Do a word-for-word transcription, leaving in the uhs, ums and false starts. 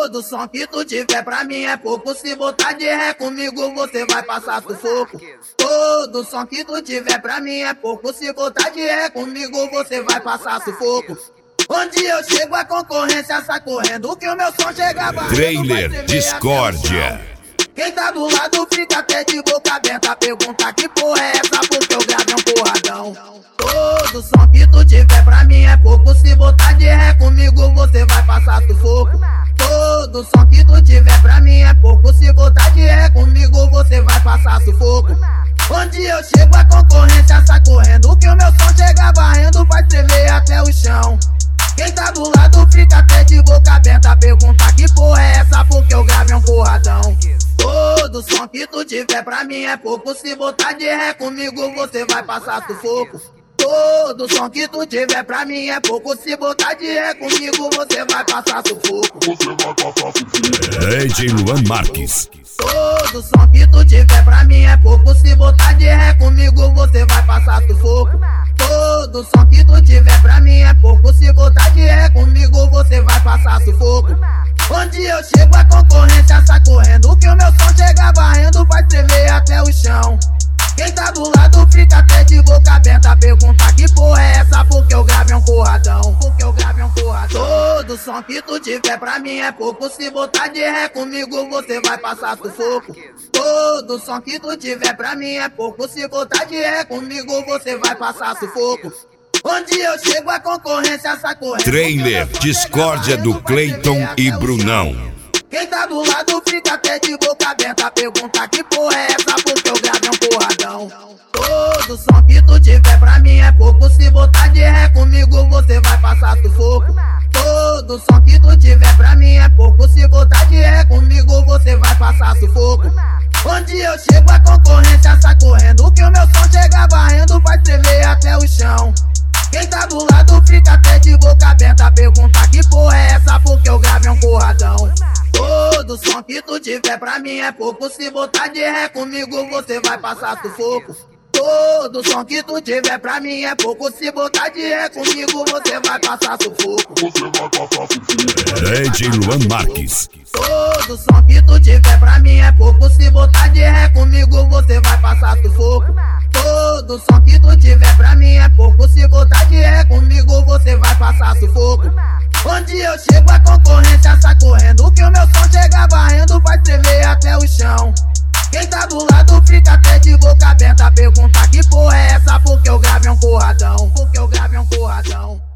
Todo som que tu tiver pra mim é pouco. Se botar de ré comigo você vai passar sufoco. Todo som que tu tiver pra mim é pouco. Se botar de ré comigo você vai passar sufoco. Onde eu chego a concorrência sai correndo, que o meu som chega batendo. Trailer Discórdia. Quem tá do lado fica até de boca aberta. Pergunta que porra é essa, porque eu gravei um porradão. Todo som que tu tiver pra mim é pouco. Se botar de ré comigo você vai passar sufoco. Todo som que tu tiver pra mim é pouco. Se botar de ré comigo você vai passar sufoco. Onde eu chego a concorrência sai correndo, que o meu som chega varrendo, vai tremer até o chão. Quem tá do lado fica até de boca aberta. Pergunta que porra é essa, porque eu gravei um porradão. Todo som que tu tiver pra mim é pouco. Se botar de ré comigo você vai passar sufoco. Todo som que tu tiver pra mim é pouco. Se botar de ré comigo você vai passar sufoco. Você vai passar sufoco. D J Luan Marques. Todo som que tu tiver pra mim é pouco. Se botar de ré comigo você vai passar sufoco. Todo som que tu tiver pra mim é pouco. Se botar de ré comigo você vai passar sufoco. Onde eu chego a concorrência sai correndo, que o meu som chega varrendo, vai tremer até o chão. Quem tá do lado fica até de boca aberta. Pergunta que porra é essa, porque eu gravei um porradão. Porque eu gravei um porradão. Todo som que tu tiver pra mim é pouco. Se botar de ré comigo você vai passar sufoco. Todo som que tu tiver pra mim é pouco. Se botar de ré comigo você vai passar sufoco. Onde eu chego a concorrência sai correndo. Trailer Discórdia do Cleiton e Brunão. Quem tá do lado fica até de boca aberta. Pergunta que porra é essa, porque eu gravei um porradão. Todo som que tu tiver pra mim é pouco. Se botar de ré comigo você vai passar sufoco. Todo som que tu tiver pra mim é pouco. Se botar de ré comigo você vai passar sufoco. Onde eu chego a concorrência sai correndo, que o meu som chega varrendo, vai tremer até o chão. Quem tá do lado fica até de boca aberta. Pergunta que porra é essa, porque eu gravei um porradão. Todo som que tu tiver pra mim é pouco. Se botar de ré comigo você vai passar sufoco. Todo som que tu tiver pra mim é pouco. Se botar de ré comigo você vai passar sufoco. Você vai passar sufoco. D J Luan Marques. Todo som que tu tiver pra mim é pouco. Se botar de ré comigo você vai passar sufoco. Todo som que tu tiver pra mim é pouco. Se botar de ré comigo você vai passar sufoco. Onde eu chego a concorrência sai correndo, que o meu som chega varrendo, vai tremer até o chão. Quem tá do lado fica até de boca aberta. Pergunta que porra é essa, porque eu gravei um porradão. Porque eu gravei um porradão.